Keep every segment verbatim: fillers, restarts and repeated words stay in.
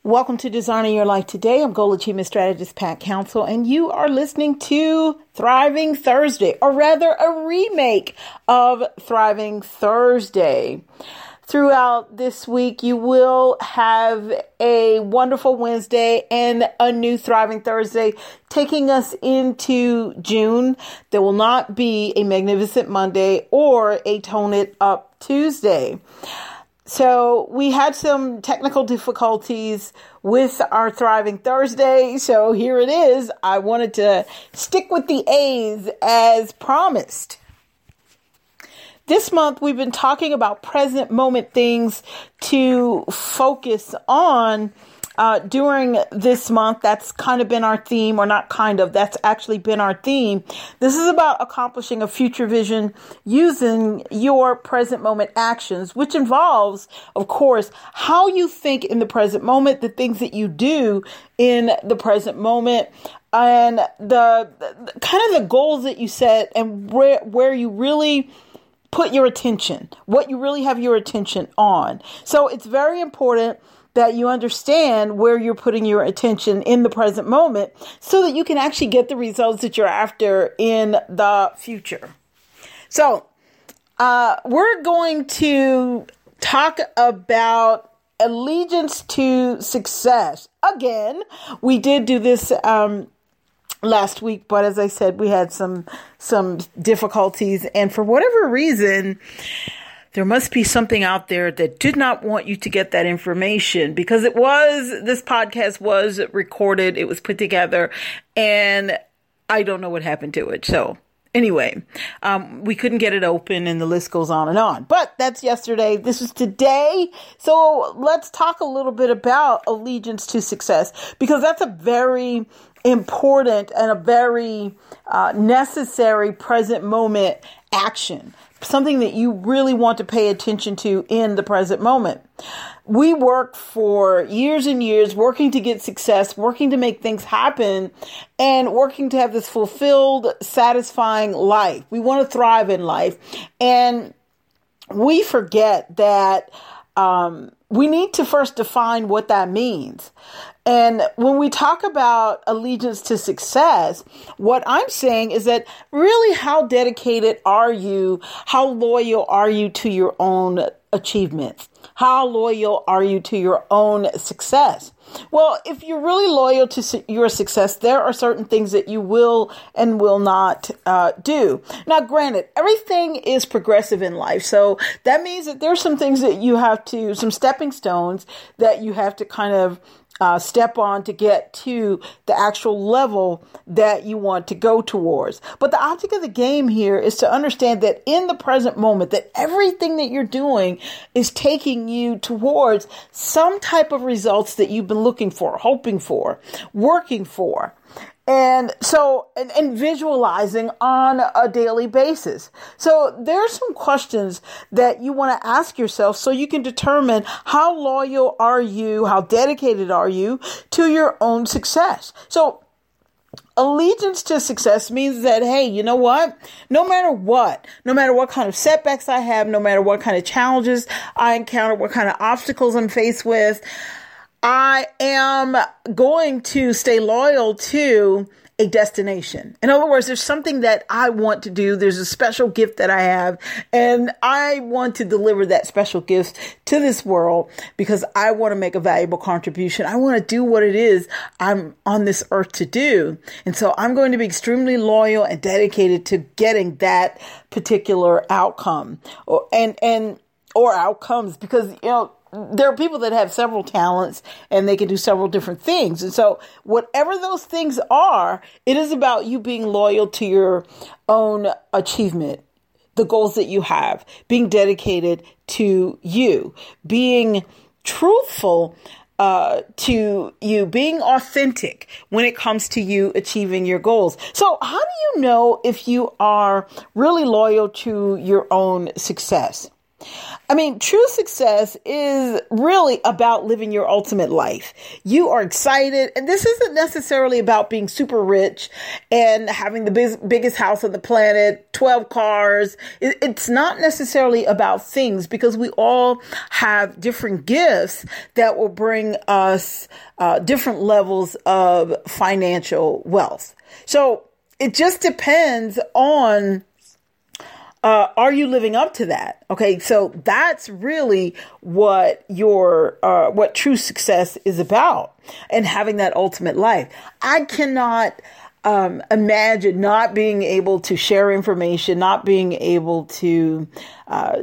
Welcome to Designing Your Life Today. I'm Goal Achievement Strategist Pat Council, and you are listening to Thriving Thursday, or rather a remake of Thriving Thursday. Throughout this week, you will have a wonderful Wednesday and a new Thriving Thursday taking us into June. There will not be a Magnificent Monday or a Tone It Up Tuesday. So we had some technical difficulties with our Thriving Thursday. So here it is. I wanted to stick with the A's as promised. This month, we've been talking about present moment things to focus on uh, during this month. That's kind of been our theme, or not kind of, that's actually been our theme. This is about accomplishing a future vision using your present moment actions, which involves, of course, how you think in the present moment, the things that you do in the present moment, and the, the kind of the goals that you set and where, where you really put your attention, what you really have your attention on. So it's very important that you understand where you're putting your attention in the present moment so that you can actually get the results that you're after in the future. So uh, we're going to talk about allegiance to success. Again, we did do this um last week, but as I said, we had some some difficulties, and for whatever reason, there must be something out there that did not want you to get that information, because it was, this podcast was recorded, it was put together, and I don't know what happened to it. So anyway, um, we couldn't get it open, and the list goes on and on. But that's yesterday. This is today. So let's talk a little bit about allegiance to success, because that's a very important and a very uh, necessary present moment action, something that you really want to pay attention to in the present moment. We worked for years and years working to get success, working to make things happen, and working to have this fulfilled, satisfying life. We want to thrive in life, and we forget that um, we need to first define what that means. And when we talk about allegiance to success, what I'm saying is that really, how dedicated are you? How loyal are you to your own achievements? How loyal are you to your own success? Well, if you're really loyal to su- your success, there are certain things that you will and will not uh, do. Now, granted, everything is progressive in life. So that means that there's some things that you have to, some stepping stones that you have to kind of Uh, step on to get to the actual level that you want to go towards. But the object of the game here is to understand that in the present moment, that everything that you're doing is taking you towards some type of results that you've been looking for, hoping for, working for. And so, and, and visualizing on a daily basis. So there's some questions that you want to ask yourself so you can determine how loyal are you, how dedicated are you to your own success. So allegiance to success means that, hey, you know what? No matter what, no matter what kind of setbacks I have, no matter what kind of challenges I encounter, what kind of obstacles I'm faced with, I am going to stay loyal to a destination. In other words, there's something that I want to do. There's a special gift that I have, and I want to deliver that special gift to this world because I want to make a valuable contribution. I want to do what it is I'm on this earth to do. And so I'm going to be extremely loyal and dedicated to getting that particular outcome or, and, and, or outcomes, because, you know, there are people that have several talents and they can do several different things. And so whatever those things are, it is about you being loyal to your own achievement, the goals that you have, being dedicated to you, being truthful uh, to you, being authentic when it comes to you achieving your goals. So how do you know if you are really loyal to your own success? I mean, true success is really about living your ultimate life. You are excited, and this isn't necessarily about being super rich and having the big, biggest house on the planet, twelve cars. It, it's not necessarily about things, because we all have different gifts that will bring us uh, different levels of financial wealth. So it just depends on Uh, are you living up to that? Okay, so that's really what your uh, what true success is about, and having that ultimate life. I cannot um, imagine not being able to share information, not being able to uh,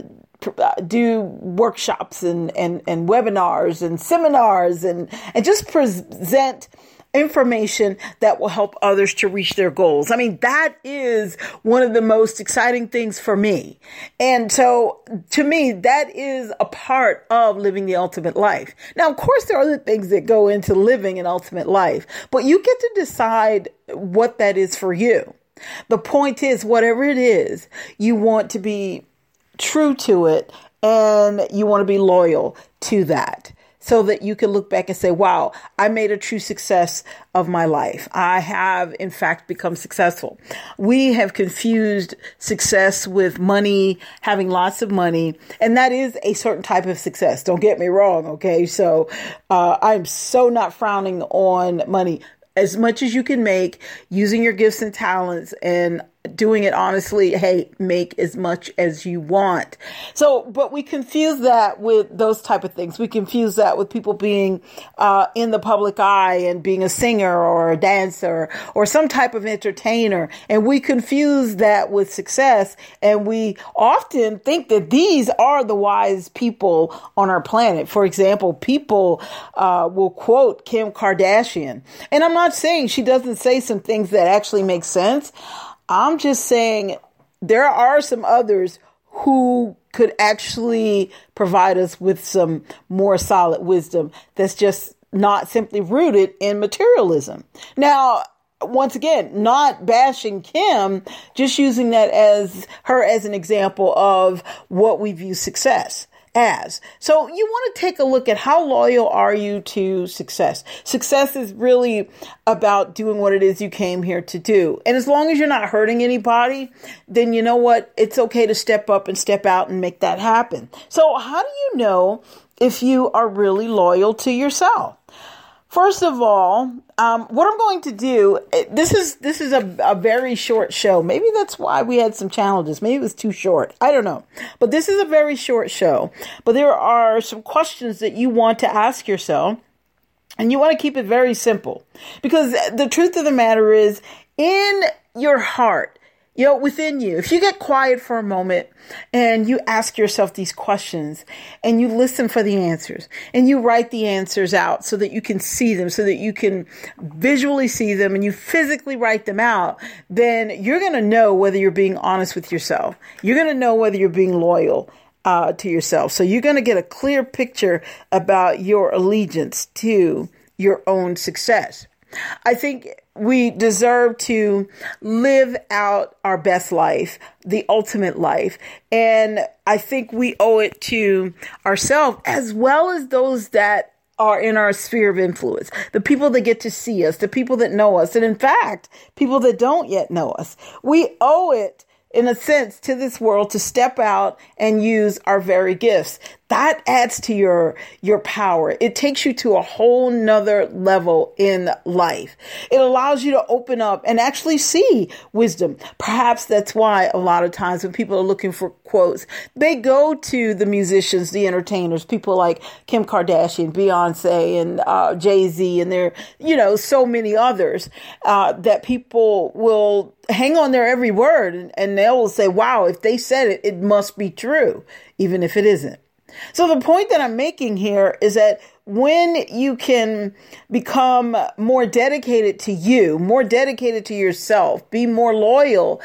do workshops and, and, and webinars and seminars and, and just present information that will help others to reach their goals. I mean, that is one of the most exciting things for me. And so to me, that is a part of living the ultimate life. Now, of course, there are other things that go into living an ultimate life, but you get to decide what that is for you. The point is, whatever it is, you want to be true to it, and you want to be loyal to that, so that you can look back and say, wow, I made a true success of my life. I have, in fact, become successful. We have confused success with money, having lots of money, and that is a certain type of success. Don't get me wrong, okay? So uh, I'm so not frowning on money. As much as you can make, using your gifts and talents and doing it honestly, hey, make as much as you want. So, but we confuse that with those type of things. We confuse that with people being uh, in the public eye and being a singer or a dancer or some type of entertainer. And we confuse that with success. And we often think that these are the wise people on our planet. For example, people uh, will quote Kim Kardashian. And I'm not saying she doesn't say some things that actually make sense. I'm just saying there are some others who could actually provide us with some more solid wisdom that's just not simply rooted in materialism. Now, once again, not bashing Kim, just using that as her as an example of what we view success as. So you want to take a look at how loyal are you to success. Success is really about doing what it is you came here to do. And as long as you're not hurting anybody, then you know what? It's okay to step up and step out and make that happen. So how do you know if you are really loyal to yourself? First of all, um, what I'm going to do, this is this is a, a very short show. Maybe that's why we had some challenges. Maybe it was too short. I don't know. But this is a very short show. But there are some questions that you want to ask yourself. And you want to keep it very simple. Because the truth of the matter is, in your heart, you know, within you, if you get quiet for a moment and you ask yourself these questions and you listen for the answers and you write the answers out so that you can see them, so that you can visually see them and you physically write them out, then you're going to know whether you're being honest with yourself. You're going to know whether you're being loyal uh, to yourself. So you're going to get a clear picture about your allegiance to your own success. I think we deserve to live out our best life, the ultimate life. And I think we owe it to ourselves as well as those that are in our sphere of influence, the people that get to see us, the people that know us, and in fact, people that don't yet know us. We owe it, in a sense, to this world to step out and use our very gifts. That adds to your, your power. It takes you to a whole nother level in life. It allows you to open up and actually see wisdom. Perhaps that's why a lot of times when people are looking for quotes, they go to the musicians, the entertainers, people like Kim Kardashian, Beyonce, and uh, Jay-Z, and there, you know, so many others uh, that people will hang on their every word, and, and they will say, wow, if they said it, it must be true, even if it isn't. So the point that I'm making here is that when you can become more dedicated to you, more dedicated to yourself, be more loyal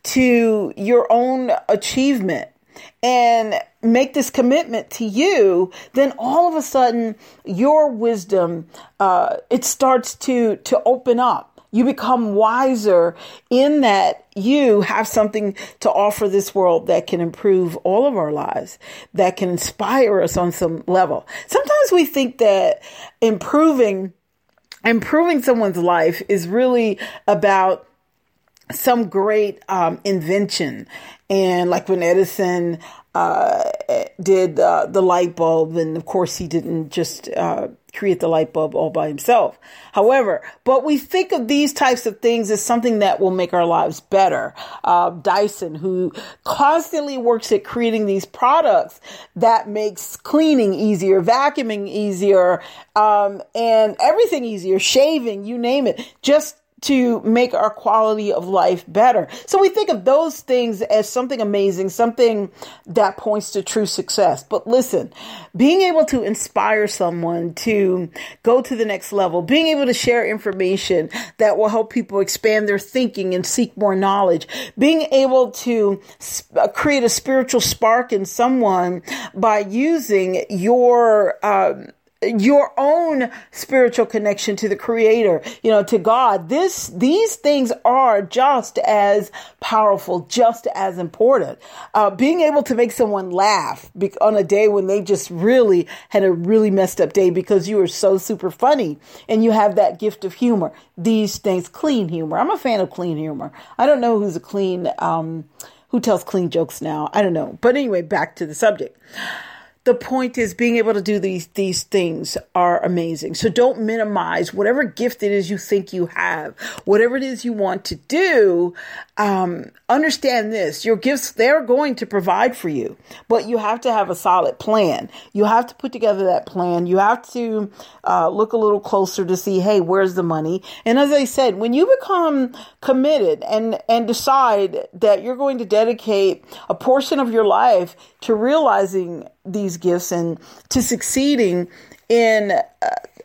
to your own achievement, and make this commitment to you, then all of a sudden your wisdom, uh, it starts to, to open up. You become wiser in that you have something to offer this world that can improve all of our lives, that can inspire us on some level. Sometimes we think that improving, improving someone's life is really about some great um, invention. And like when Edison uh, did uh, the light bulb, and of course he didn't just uh, create the light bulb all by himself. However, but we think of these types of things as something that will make our lives better. Uh, Dyson, who constantly works at creating these products that makes cleaning easier, vacuuming easier, um, and everything easier, shaving, you name it, just to make our quality of life better. So we think of those things as something amazing, something that points to true success. But listen, being able to inspire someone to go to the next level, being able to share information that will help people expand their thinking and seek more knowledge, being able to create a spiritual spark in someone by using your, um, your own spiritual connection to the creator, you know, to God. This, these things are just as powerful, just as important. Uh, being able to make someone laugh on a day when they just really had a really messed up day because you were so super funny and you have that gift of humor. These things, clean humor. I'm a fan of clean humor. I don't know who's a clean, um, who tells clean jokes now. I don't know. But anyway, back to the subject. The point is being able to do these, these things are amazing. So don't minimize whatever gift it is you think you have, whatever it is you want to do. Um, understand this, your gifts, they're going to provide for you, but you have to have a solid plan. You have to put together that plan. You have to uh, look a little closer to see, hey, where's the money? And as I said, when you become committed and, and decide that you're going to dedicate a portion of your life to realizing these gifts and to succeeding in uh,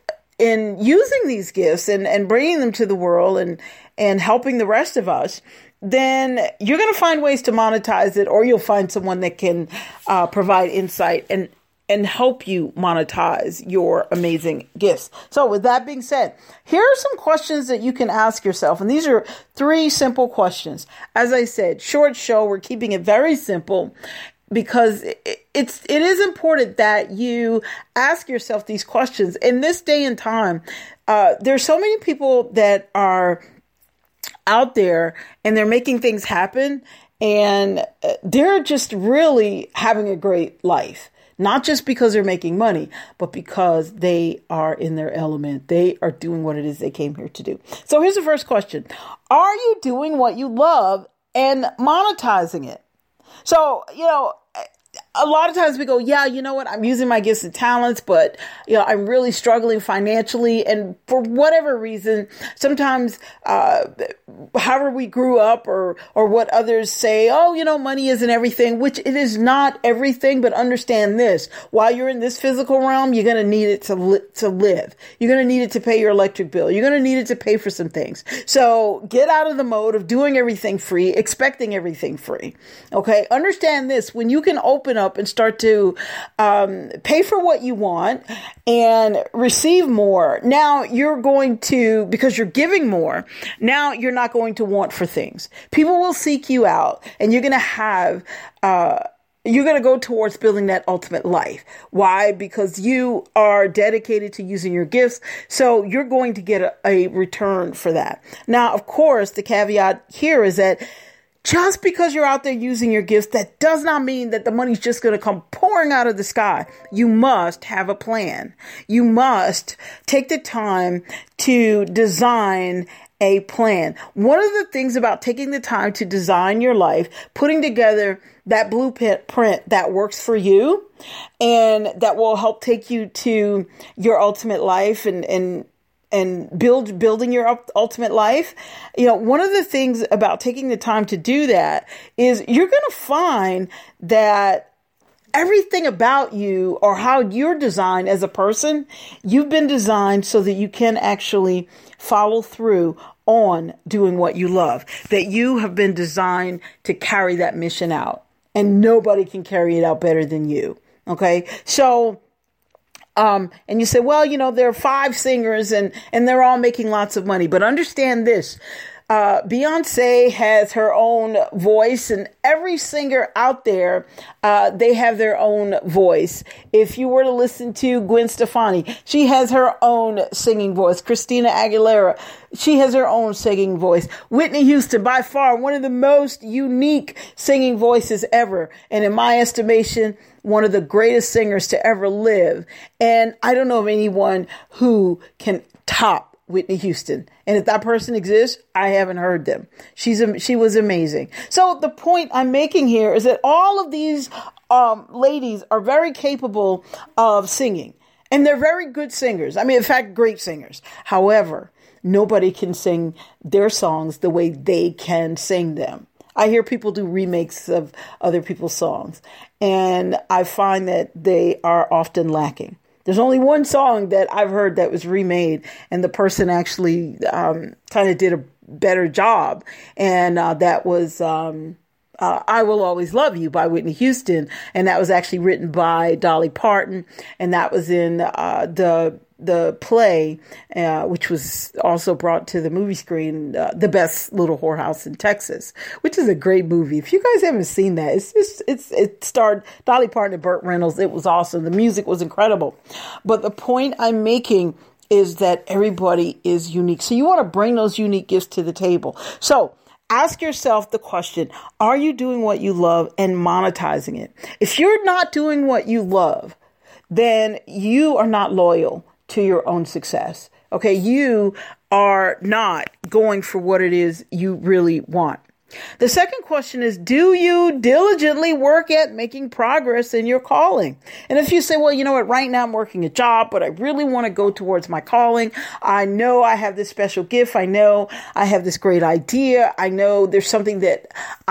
in using these gifts and, and bringing them to the world and, and helping the rest of us, then you're going to find ways to monetize it, or you'll find someone that can uh, provide insight and and help you monetize your amazing gifts. So with that being said, here are some questions that you can ask yourself. And these are three simple questions. As I said, short show, we're keeping it very simple because it's, it is important that you ask yourself these questions. In this day and time, uh, there's so many people that are out there and they're making things happen and they're just really having a great life. Not just because they're making money, but because they are in their element. They are doing what it is they came here to do. So here's the first question. Are you doing what you love and monetizing it? So, you know, a lot of times we go, yeah, you know what? I'm using my gifts and talents, but you know, I'm really struggling financially. And for whatever reason, sometimes, uh, however we grew up or, or what others say, oh, you know, money isn't everything, which it is not everything, but understand this. While you're in this physical realm, you're going to need it to, li- to live. You're going to need it to pay your electric bill. You're going to need it to pay for some things. So get out of the mode of doing everything free, expecting everything free. Okay. Understand this. When you can open up and start to um, pay for what you want and receive more. Now you're going to, because you're giving more, now you're not going to want for things. People will seek you out and you're going to have, uh, you're going to go towards building that ultimate life. Why? Because you are dedicated to using your gifts. So you're going to get a, a return for that. Now, of course, the caveat here is that just because you're out there using your gifts, that does not mean that the money's just going to come pouring out of the sky. You must have a plan. You must take the time to design a plan. One of the things about taking the time to design your life, putting together that blueprint that works for you and that will help take you to your ultimate life and, and, and build, building your ultimate life. You know, one of the things about taking the time to do that is you're going to find that everything about you or how you're designed as a person, you've been designed so that you can actually follow through on doing what you love, that you have been designed to carry that mission out and nobody can carry it out better than you. Okay. So Um, and you say, well, you know, there are five singers and, and they're all making lots of money. But understand this. Uh, Beyonce has her own voice, and every singer out there, uh, they have their own voice. If you were to listen to Gwen Stefani, she has her own singing voice. Christina Aguilera, she has her own singing voice. Whitney Houston, by far, one of the most unique singing voices ever. And in my estimation, one of the greatest singers to ever live. And I don't know of anyone who can top Whitney Houston. And if that person exists, I haven't heard them. She's a, she was amazing. So the point I'm making here is that all of these um, ladies are very capable of singing. And they're very good singers. I mean, in fact, great singers. However, nobody can sing their songs the way they can sing them. I hear people do remakes of other people's songs, and I find that they are often lacking. There's only one song that I've heard that was remade, and the person actually um, kind of did a better job. And uh, that was um, uh, I Will Always Love You by Whitney Houston. And that was actually written by Dolly Parton. And that was in uh, the the play, uh, which was also brought to the movie screen, uh, The Best Little Whorehouse in Texas, which is a great movie. If you guys haven't seen that, it's just, it's, it starred Dolly Parton and Burt Reynolds. It was awesome. The music was incredible. But the point I'm making is that everybody is unique. So you want to bring those unique gifts to the table. So ask yourself the question, are you doing what you love and monetizing it? If you're not doing what you love, then you are not loyal to your own success. Okay. You are not going for what it is you really want. The second question is, do you diligently work at making progress in your calling? And if you say, well, you know what, right now I'm working a job, but I really want to go towards my calling. I know I have this special gift. I know I have this great idea. I know there's something that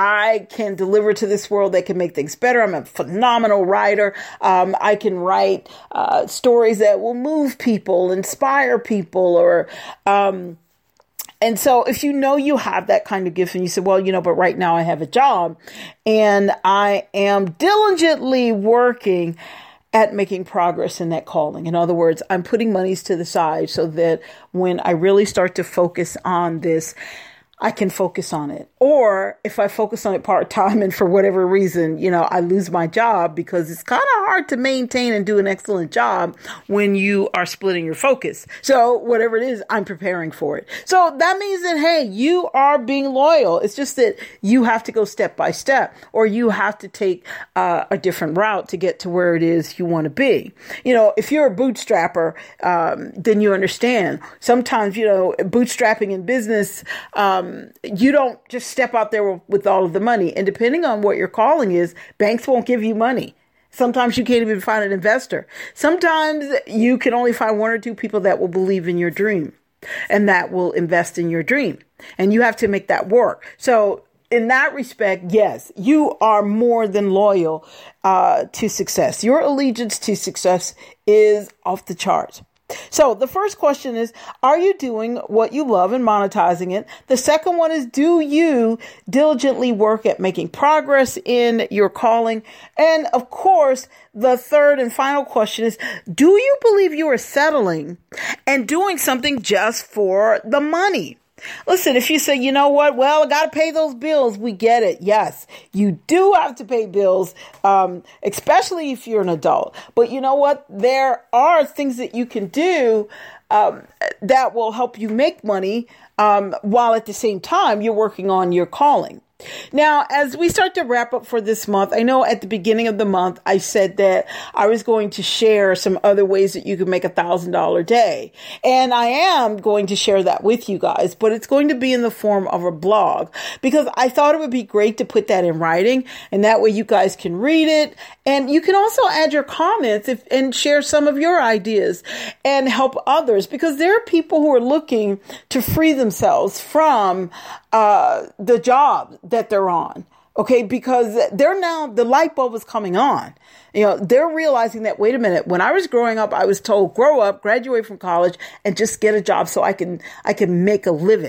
I can deliver to this world that can make things better. I'm a phenomenal writer. Um, I can write uh, stories that will move people, inspire people, or um And so if you know you have that kind of gift and you say, well, you know, but right now I have a job and I am diligently working at making progress in that calling. In other words, I'm putting monies to the side so that when I really start to focus on this, I can focus on it. Or if I focus on it part time and for whatever reason, you know, I lose my job, because it's kind of hard to maintain and do an excellent job when you are splitting your focus. So whatever it is, I'm preparing for it. So that means that, hey, you are being loyal. It's just that you have to go step by step, or you have to take uh, a different route to get to where it is you want to be. You know, if you're a bootstrapper, um, then you understand. Sometimes, you know, bootstrapping in business, um, you don't just step out there with all of the money. And depending on what your calling is, banks won't give you money. Sometimes you can't even find an investor. Sometimes you can only find one or two people that will believe in your dream and that will invest in your dream. And you have to make that work. So in that respect, yes, you are more than loyal uh, to success. Your allegiance to success is off the charts. So the first question is, are you doing what you love and monetizing it? The second one is, do you diligently work at making progress in your calling? And of course, the third and final question is, do you believe you are settling and doing something just for the money? Listen, if you say, you know what, well, I got to pay those bills, we get it. Yes, you do have to pay bills, um, especially if you're an adult. But you know what? There are things that you can do um, that will help you make money um, while at the same time you're working on your calling. Now, as we start to wrap up for this month, I know at the beginning of the month, I said that I was going to share some other ways that you can make a thousand dollar day. And I am going to share that with you guys, but it's going to be in the form of a blog, because I thought it would be great to put that in writing, and that way you guys can read it. And you can also add your comments if, and share some of your ideas and help others, because there are people who are looking to free themselves from uh, the job that they're on. Okay. Because they're now, the light bulb is coming on. You know, they're realizing that, wait a minute, when I was growing up, I was told, grow up, graduate from college, and just get a job so I can, I can make a living.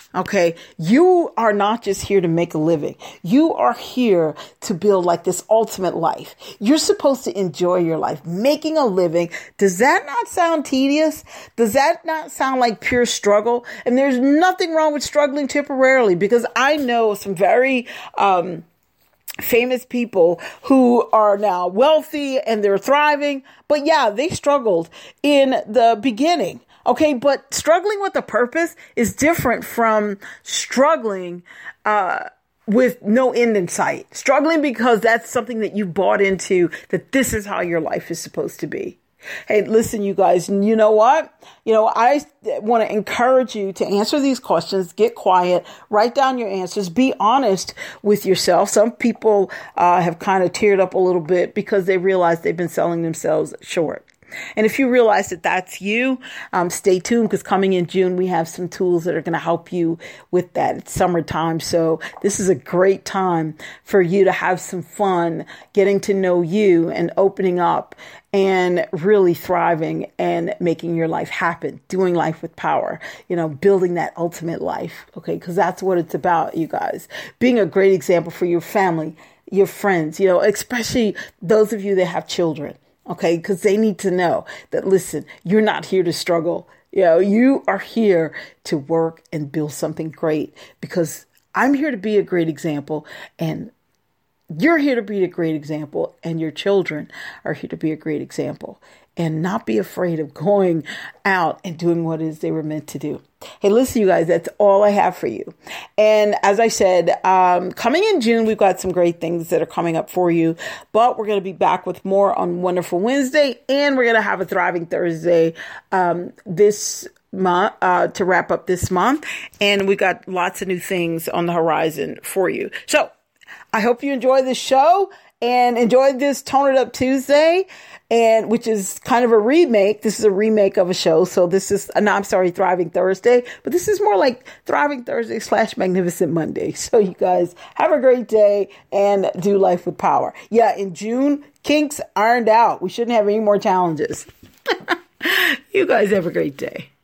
Okay, you are not just here to make a living. You are here to build like this ultimate life. You're supposed to enjoy your life, making a living. Does that not sound tedious? Does that not sound like pure struggle? And there's nothing wrong with struggling temporarily, because I know some very, um, famous people who are now wealthy and they're thriving. But yeah, they struggled in the beginning. Okay, but struggling with a purpose is different from struggling uh, with no end in sight. Struggling because that's something that you bought into, that this is how your life is supposed to be. Hey, listen, you guys, you know what? You know, I want to encourage you to answer these questions, get quiet, write down your answers, be honest with yourself. Some people uh, have kind of teared up a little bit because they realize they've been selling themselves short. And if you realize that that's you, um, stay tuned, because coming in June, we have some tools that are going to help you with that. It's summertime. So this is a great time for you to have some fun, getting to know you and opening up and really thriving and making your life happen, doing life with power, you know, building that ultimate life. Okay. Because that's what it's about, you guys. Being a great example for your family, your friends, you know, especially those of you that have children. Okay, because they need to know that, listen, you're not here to struggle. You know, you are here to work and build something great, because I'm here to be a great example, and you're here to be a great example, and your children are here to be a great example, and not be afraid of going out and doing what it is they were meant to do. Hey, listen, you guys, that's all I have for you. And as I said, um, coming in June, we've got some great things that are coming up for you, but we're going to be back with more on Wonderful Wednesday, and we're going to have a Thriving Thursday, um, this month, uh, to wrap up this month. And we got lots of new things on the horizon for you. So I hope you enjoy this show and enjoyed this Tone It Up Tuesday, and which is kind of a remake. This is a remake of a show. So this is, no, I'm sorry, Thriving Thursday, but this is more like Thriving Thursday slash Magnificent Monday. So you guys have a great day and do life with power. Yeah, in June, kinks ironed out. We shouldn't have any more challenges. You guys have a great day.